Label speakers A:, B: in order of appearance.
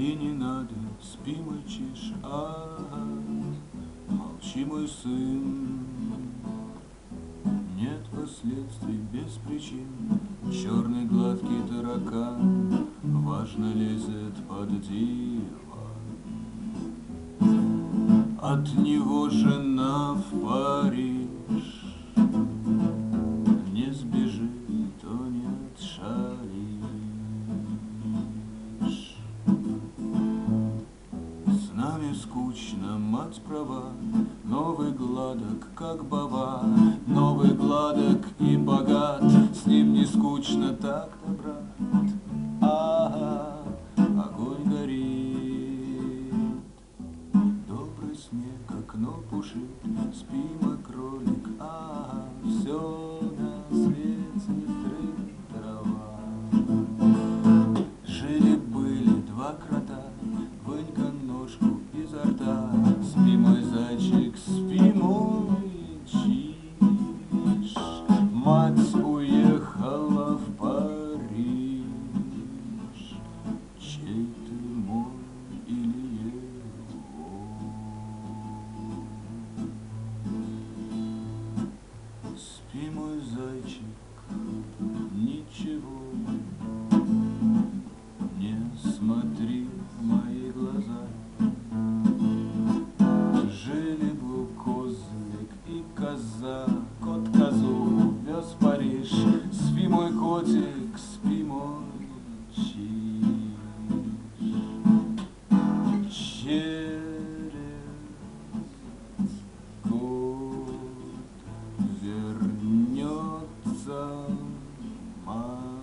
A: И не надо, спи, мальчиш, молчи, мой сын. Нет последствий без причин. Черный гладкий таракан важно лезет под диван. От него жена в Париж не сбежит, о нет, шалишь. С нами скучно, мать права, новый гладок, как баба, новый гладок и богат, с ним не скучно так-то, брат. Огонь горит, добрый снег, окно пушит, спи, мой кролик, все на свете трава. Жили-были два крота, вынь-ка ножку изо рта, спи, мой зайчик, спи, мой чиж. Мать уехала в Париж, чей ты, мой или его? Спи, мой зайчик, ничего не смотри в мои глаза. Жили-был козлик и коза, кот козу вез в Париж. Спи, мой котик, спи, мой чиж. Через год вернется мать.